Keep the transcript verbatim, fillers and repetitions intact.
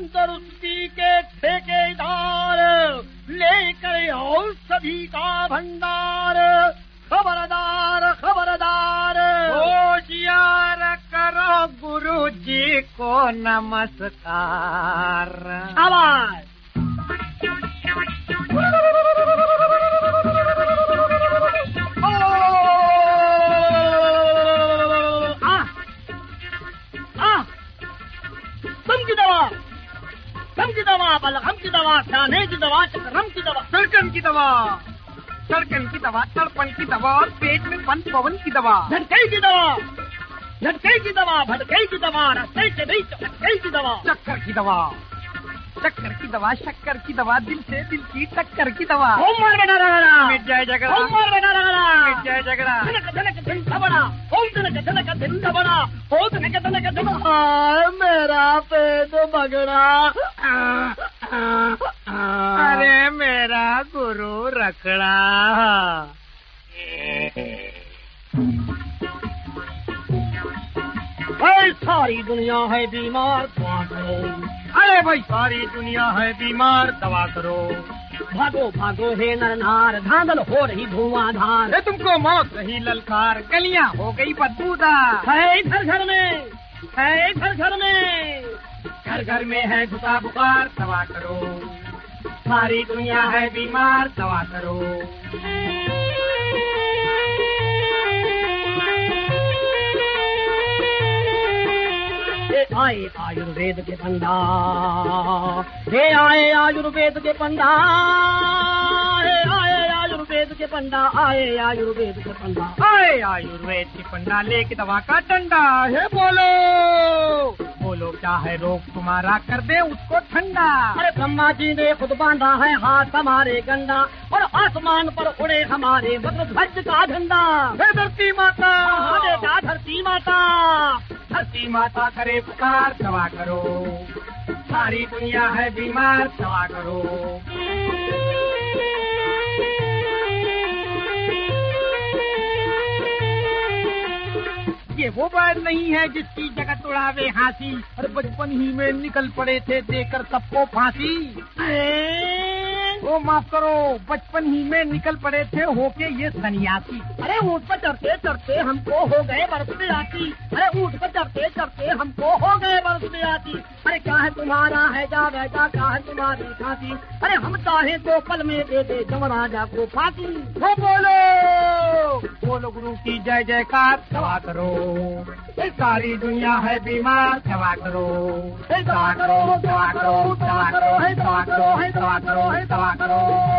तंदुरुस्ती के ठेकेदार लेकर आओ सभी का भंडार। खबरदार खबरदार, होशियार करो गुरु जी को नमस्कार। आवाज की दवा, दम की दवा, बलगम की दवा, खाने की दवा, चक्रम की दवा, सड़कन की दवा, सड़कन की दवा, तड़पन की दवा और पेट में बंद पवन की दवा। झटके की दवा, झटके की दवा, भटके की दवा, रास्ते के बीच झटके की दवा, चक्कर की दवा, चक्कर की दवा, शक्कर की दवा, दिल से दिल की टक्कर की दवा। ओम मार बेटा रगड़ा, मिट जाए झगड़ा, ओम मार बेटा रगड़ा, मिट जाए झगड़ा। धनक धनक दिन धबड़ा, ओम धनक धनक दिन धबड़ा, ओ धनक धनक दिन। हाय मेरा पेट बगड़ा, अरे मेरा गुरु रखड़ा। भाई सारी दुनिया है बीमार, दवा करो। अरे भाई सारी दुनिया है बीमार, दवा करो। भागो भागो हे नरनार, धांधल हो रही धुआंधार। ये तुमको मौत रही ललकार, गलियां हो गई बदबूदार। है घर घर में, है घर घर में, घर घर में है घुसा बुखार, दवा करो। सारी दुनिया है बीमार, दवा करो। आए आयुर्वेद के पंडा, हे आए आयुर्वेद के पंडा, हे आए आयुर्वेद के पंडा, आए आयुर्वेद के पंडा, आए आयुर्वेद के पंडा लेके दवा का डंडा। हे बोलो बोलो क्या है रोग तुम्हारा, कर दे उसको ठंडा। अरे ब्रह्मा जी ने खुद बांधा है हाथ हमारे गंडा, और आसमान पर उड़े हमारे वज्रध्वज का झंडा। हे धरती माता, बेटा धरती माता, धरती माता करे पुकार, दवा करो। सारी दुनिया है बीमार, दवा करो। ये वो बात नहीं है जिसकी जगत उड़ावे हंसी, और बचपन ही में निकल पड़े थे देकर सबको फांसी। ओ माफ करो, बचपन ही में निकल पड़े थे होके ये सन्यासी। अरे ऊँट पर चढ़ते चढ़ते हमको हो गए बरस में आती, अरे ऊँट पर चढ़ते चढ़ते हमको हो गए बरस में आती। अरे क्या है तुम्हारा है जा वैजा, क्या है तुम्हारी फांसी, अरे हम चाहे तो पल में दे दे जमराजा को फांसी। वो बोलो बोलो गुरु की जय जयकार, दवा करो। सारी दुनिया है बीमार, दवा करो। दवा करो, दवा करो, दवा करो, दवा करो, दवा करो, दवा करो।